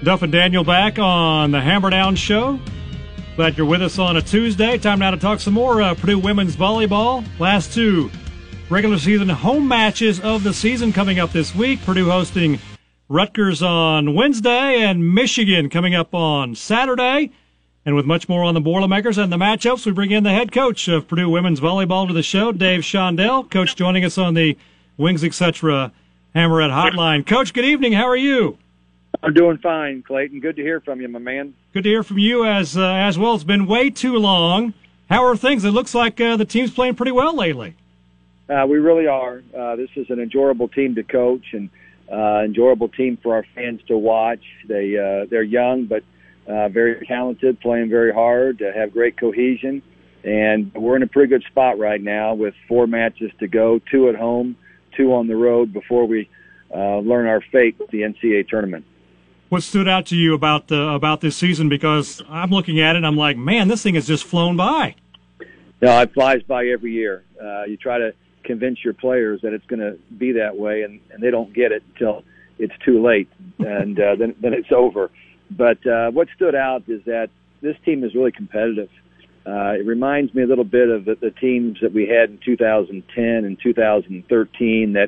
Duff and Daniel back on the Hammer Down Show. Glad you're with us on a Tuesday. Time now to talk some more Purdue women's volleyball. Last two regular season home matches of the season coming up this week. Purdue hosting Rutgers on Wednesday and Michigan coming up on Saturday. And with much more on the Boilermakers and the matchups, we bring in the head coach of Purdue women's volleyball to the show, Dave Shondell. Coach joining us on the Wings Etc. Hammerhead Hotline. Coach, good evening. How are you? I'm doing fine, Clayton. Good to hear from you, my man. Good to hear from you as well. It's been way too long. How are things? It looks like the team's playing pretty well lately. We really are. This is an enjoyable team to coach and enjoyable team for our fans to watch. They're young but very talented, playing very hard, have great cohesion, and we're in a pretty good spot right now with 4 matches to go, 2 at home, 2 on the road before we learn our fate with the NCAA tournament. What stood out to you about this season? Because I'm looking at it and I'm like, man, this thing has just flown by. No, it flies by every year. You try to convince your players that it's going to be that way, and they don't get it until it's too late, and then it's over. But what stood out is that this team is really competitive. It reminds me a little bit of the teams that we had in 2010 and 2013 that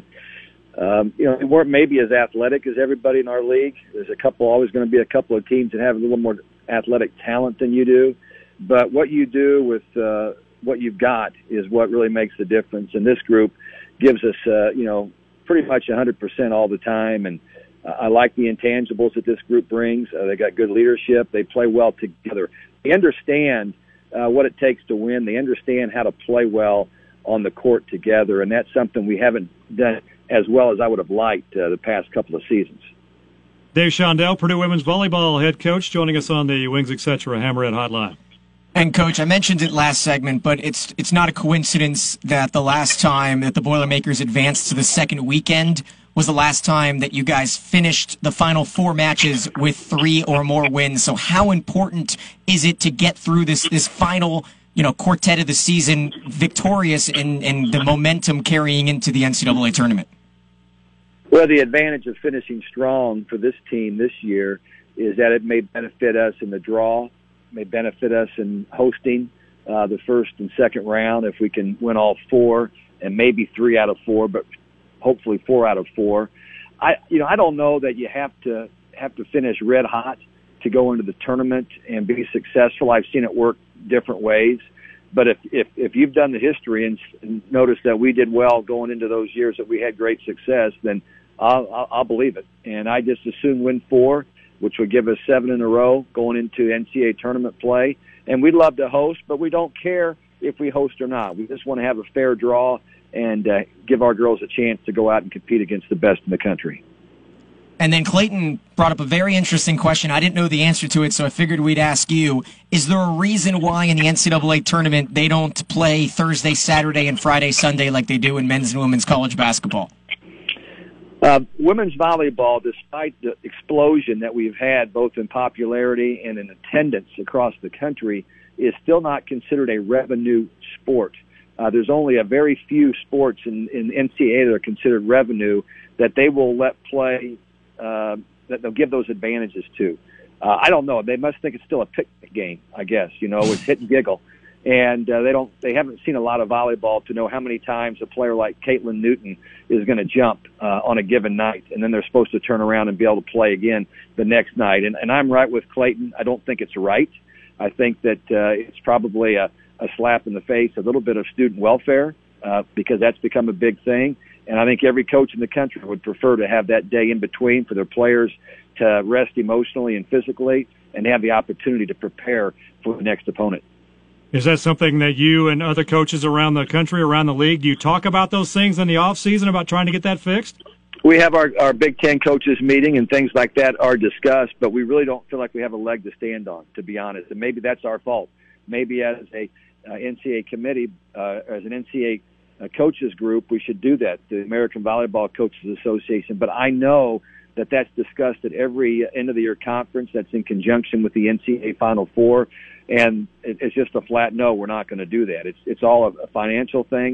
they weren't maybe as athletic as everybody in our league. There's always going to be a couple of teams that have a little more athletic talent than you do. But what you do with what you've got is what really makes the difference. And this group gives us, pretty much 100% all the time. And I like the intangibles that this group brings. They got good leadership. They play well together. They understand what it takes to win. They understand how to play well on the court together. And that's something we haven't done as well as I would have liked the past couple of seasons. Dave Shondell, Purdue women's volleyball head coach, joining us on the Wings Etc. Hammerhead Hotline. And, Coach, I mentioned it last segment, but it's not a coincidence that the last time that the Boilermakers advanced to the second weekend was the last time that you guys finished the final 4 matches with 3 or more wins. So how important is it to get through this final quartet of the season victorious and the momentum carrying into the NCAA tournament? Well, the advantage of finishing strong for this team this year is that it may benefit us in the draw, may benefit us in hosting the first and second round if we can win all 4 and maybe 3 out of 4, but hopefully 4 out of 4. I don't know that you have to finish red hot to go into the tournament and be successful. I've seen it work different ways. But if you've done the history and noticed that we did well going into those years that we had great success, then I'll believe it. And I just as soon win 4, which would give us 7 in a row going into NCAA tournament play. And we'd love to host, but we don't care if we host or not. We just want to have a fair draw and give our girls a chance to go out and compete against the best in the country. And then Clayton brought up a very interesting question. I didn't know the answer to it, so I figured we'd ask you. Is there a reason why in the NCAA tournament they don't play Thursday, Saturday, and Friday, Sunday like they do in men's and women's college basketball? Women's volleyball, despite the explosion that we've had both in popularity and in attendance across the country, is still not considered a revenue sport. There's only a very few sports in NCAA that are considered revenue that they will let play, that they'll give those advantages to. I don't know. They must think it's still a picnic game, I guess. It's hit and giggle. And they haven't seen a lot of volleyball to know how many times a player like Caitlin Newton is going to jump on a given night, and then they're supposed to turn around and be able to play again the next night. And I'm right with Clayton. I don't think it's right. I think that it's probably a slap in the face, a little bit of student welfare, because that's become a big thing. And I think every coach in the country would prefer to have that day in between for their players to rest emotionally and physically and have the opportunity to prepare for the next opponent. Is that something that you and other coaches around the country, around the league, do you talk about those things in the off season about trying to get that fixed? We have our Big Ten coaches meeting and things like that are discussed, but we really don't feel like we have a leg to stand on, to be honest. And maybe that's our fault. Maybe as a NCAA committee, as an NCAA coaches group, we should do that, the American Volleyball Coaches Association. But I know that that's discussed at every end-of-the-year conference that's in conjunction with the NCAA Final Four. And it's just a flat no, we're not going to do that. It's all a financial thing.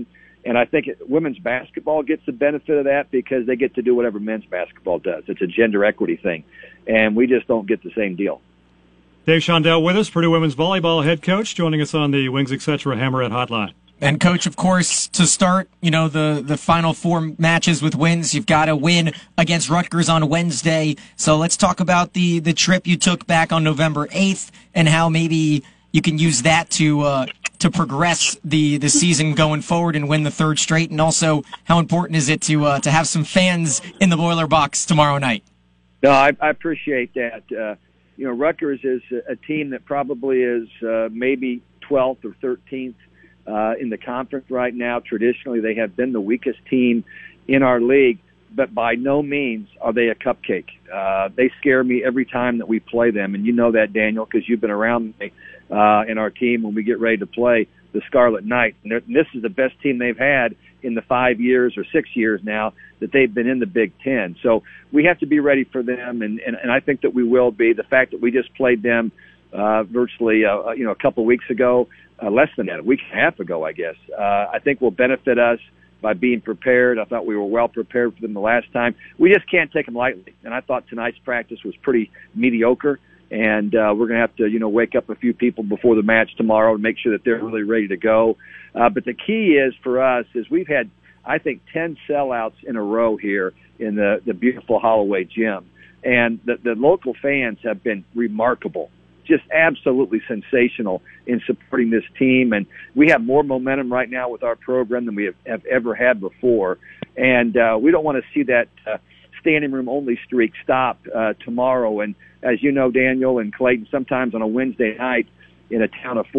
And I think women's basketball gets the benefit of that because they get to do whatever men's basketball does. It's a gender equity thing, and we just don't get the same deal. Dave Shondell with us, Purdue women's volleyball head coach, joining us on the Wings Etc. Hammerhead Hotline. And, Coach, of course, to start, the final 4 matches with wins, you've got to win against Rutgers on Wednesday. So let's talk about the trip you took back on November 8th and how maybe you can use that to progress the season going forward and win the 3rd straight. And also, how important is it to have some fans in the Boiler Box tomorrow night? No, I appreciate that. Rutgers is a team that probably is maybe 12th or 13th in the conference right now. Traditionally, they have been the weakest team in our league, but by no means are they a cupcake. They scare me every time that we play them, and you know that, Daniel, because you've been around me in our team when we get ready to play the Scarlet Knights. And this is the best team they've had in the 5 years or 6 years now that they've been in the Big Ten. So we have to be ready for them, and I think that we will be. The fact that we just played them virtually a couple of weeks ago, less than that, a week and a half ago, I guess, I think will benefit us by being prepared. I thought we were well prepared for them the last time. We just can't take them lightly, and I thought tonight's practice was pretty mediocre. And we're going to have to, wake up a few people before the match tomorrow and make sure that they're really ready to go. But the key is for us is we've had, I think, 10 sellouts in a row here in the beautiful Holloway gym. And the local fans have been remarkable, just absolutely sensational in supporting this team. And we have more momentum right now with our program than we have ever had before. And we don't want to see that standing room only streak stop tomorrow. And as you know, Daniel and Clayton, sometimes on a Wednesday night in a town of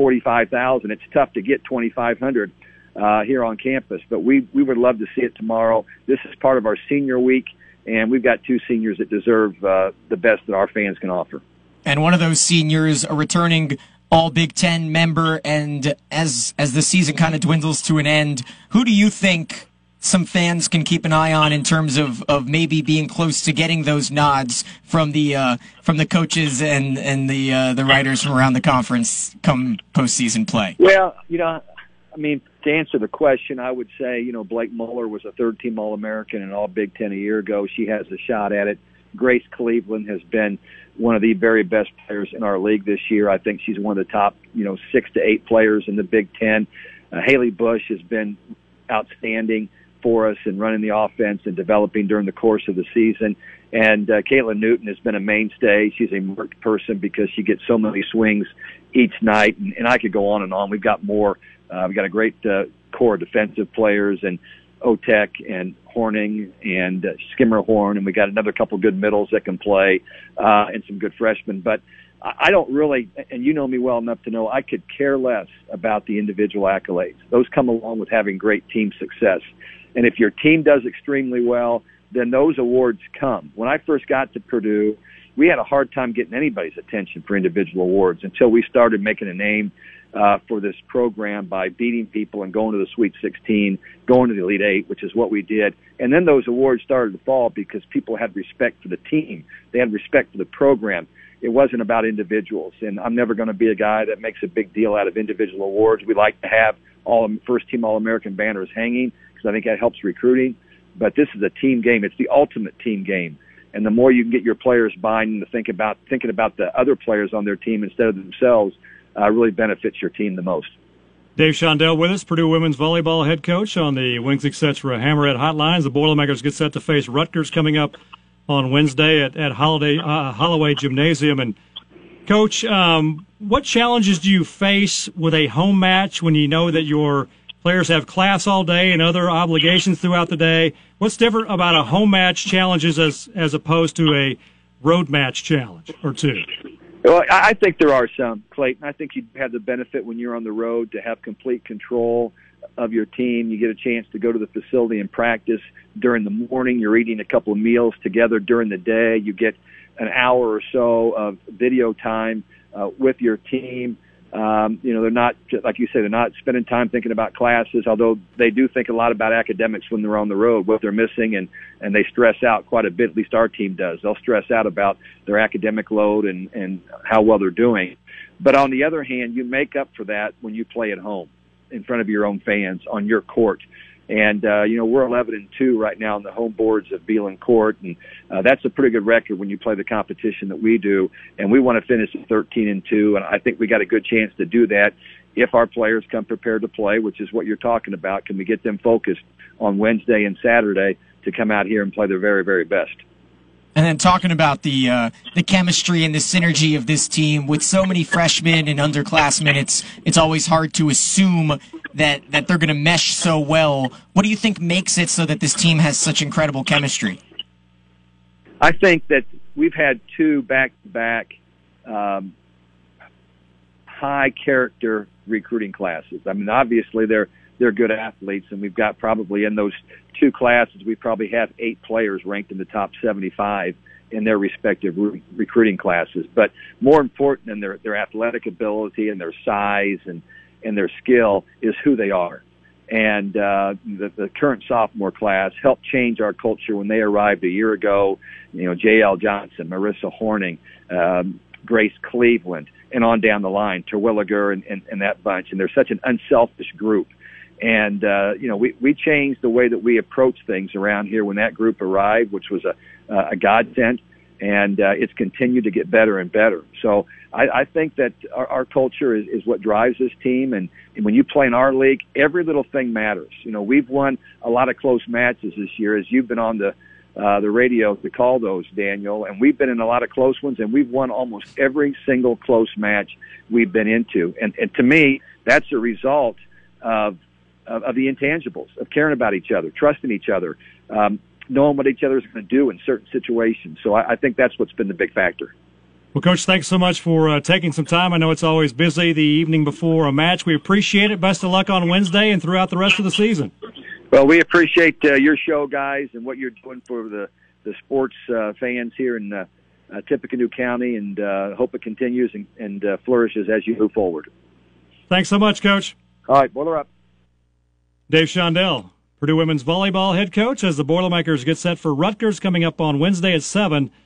45,000, it's tough to get 2,500 here on campus. But we would love to see it tomorrow. This is part of our senior week, and we've got 2 seniors that deserve the best that our fans can offer. And one of those seniors, a returning All Big Ten member, and as the season kind of dwindles to an end, who do you think some fans can keep an eye on in terms of maybe being close to getting those nods from the coaches and the writers from around the conference come postseason play? Well, to answer the question, I would say, Blake Muller was a 3rd-team All-American and All Big Ten a year ago. She has a shot at it. Grace Cleveland has been one of the very best players in our league this year. I think she's one of the top, 6 to 8 players in the Big Ten. Haley Bush has been outstanding for us in running the offense and developing during the course of the season. And Caitlin Newton has been a mainstay. She's a marked person because she gets so many swings each night. And I could go on and on. We've got more. We've got a great core of defensive players, and Otek and Horning and Skimmerhorn, and we got another couple good middles that can play, and some good freshmen. But I don't really, and you know me well enough to know I could care less about the individual accolades. Those come along with having great team success. And if your team does extremely well, then those awards come. When I first got to Purdue, we had a hard time getting anybody's attention for individual awards until we started making a name for this program by beating people and going to the Sweet 16, going to the Elite 8, which is what we did. And then those awards started to fall because people had respect for the team. They had respect for the program. It wasn't about individuals. And I'm never going to be a guy that makes a big deal out of individual awards. We like to have all first-team All-American banners hanging because I think that helps recruiting. But this is a team game. It's the ultimate team game. And the more you can get your players buying to thinking about the other players on their team instead of themselves, really benefits your team the most. Dave Shondell with us, Purdue women's volleyball head coach on the Wings Etc. Hammerhead Hotlines. The Boilermakers get set to face Rutgers coming up on Wednesday at Holloway Gymnasium. And, Coach, what challenges do you face with a home match when you know that your players have class all day and other obligations throughout the day? What's different about a home match challenges as opposed to a road match challenge or two? Well, I think there are some, Clayton. I think you have the benefit when you're on the road to have complete control of your team. You get a chance to go to the facility and practice during the morning. You're eating a couple of meals together during the day. You get an hour or so of video time with your team. They're not, like you say, they're not spending time thinking about classes, although they do think a lot about academics when they're on the road, what they're missing, and they stress out quite a bit, at least our team does. They'll stress out about their academic load and how well they're doing. But on the other hand, you make up for that when you play at home. in front of your own fans on your court. And, we're 11-2 right now on the home boards of Beelan Court, and that's a pretty good record when you play the competition that we do. And we want to finish at 13-2, and I think we got a good chance to do that if our players come prepared to play, which is what you're talking about. Can we get them focused on Wednesday and Saturday to come out here and play their very, very best? And then talking about the chemistry and the synergy of this team with so many freshmen and underclassmen, it's always hard to assume that they're going to mesh so well. What do you think makes it so that this team has such incredible chemistry? I think that we've had two back-to-back high-character recruiting classes. I mean, obviously they're good athletes, and we've got probably in those two classes, we probably have 8 players ranked in the top 75 in their respective recruiting classes. But more important than their athletic ability and their size and their skill is who they are. And the current sophomore class helped change our culture when they arrived a year ago. J.L. Johnson, Marissa Horning, Grace Cleveland, and on down the line, Terwilliger and that bunch. And they're such an unselfish group. And, we changed the way that we approach things around here when that group arrived, which was a godsend, and it's continued to get better and better. So I think that our culture is what drives this team, and when you play in our league, every little thing matters. We've won a lot of close matches this year, as you've been on the radio to call those, Daniel, and we've been in a lot of close ones, and we've won almost every single close match we've been into. And to me, that's a result of the intangibles, of caring about each other, trusting each other, knowing what each other's going to do in certain situations. So I think that's what's been the big factor. Well, Coach, thanks so much for taking some time. I know it's always busy the evening before a match. We appreciate it. Best of luck on Wednesday and throughout the rest of the season. Well, we appreciate your show, guys, and what you're doing for the sports fans here in Tippecanoe County, and hope it continues and flourishes as you move forward. Thanks so much, Coach. All right, boiler up. Dave Shondell, Purdue women's volleyball head coach, as the Boilermakers get set for Rutgers coming up on Wednesday at 7.